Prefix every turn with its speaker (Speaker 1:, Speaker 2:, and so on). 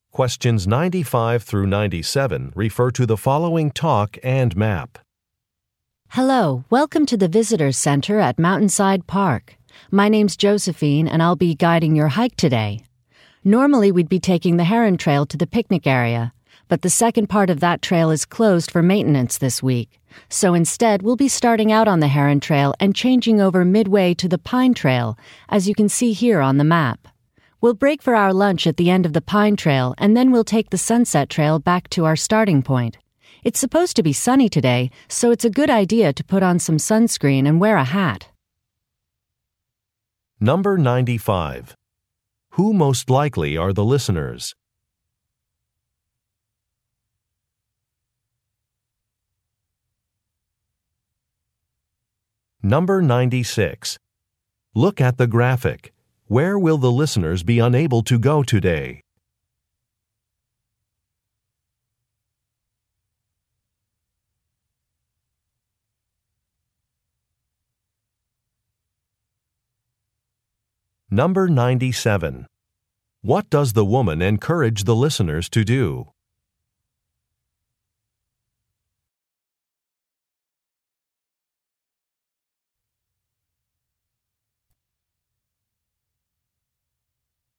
Speaker 1: Questions 95 through 97 refer to the following talk and map.
Speaker 2: Hello, welcome to the Visitors Center at Mountainside Park. My name's Josephine, and I'll be guiding your hike today. Normally, we'd be taking the Heron Trail to the picnic area, but the second part of that trail is closed for maintenance this week. So instead, we'll be starting out on the Heron Trail and changing over midway to the Pine Trail, as you can see here on the map. We'll break for our lunch at the end of the Pine Trail, and then we'll take the Sunset Trail back to our starting point. It's supposed to be sunny today, so it's a good idea to put on some sunscreen and wear a hat.
Speaker 1: Number 95. Who most likely are the listeners? Number 96. Look at the graphic. Where will the listeners be unable to go today? Number 97. What does the woman encourage the listeners to do?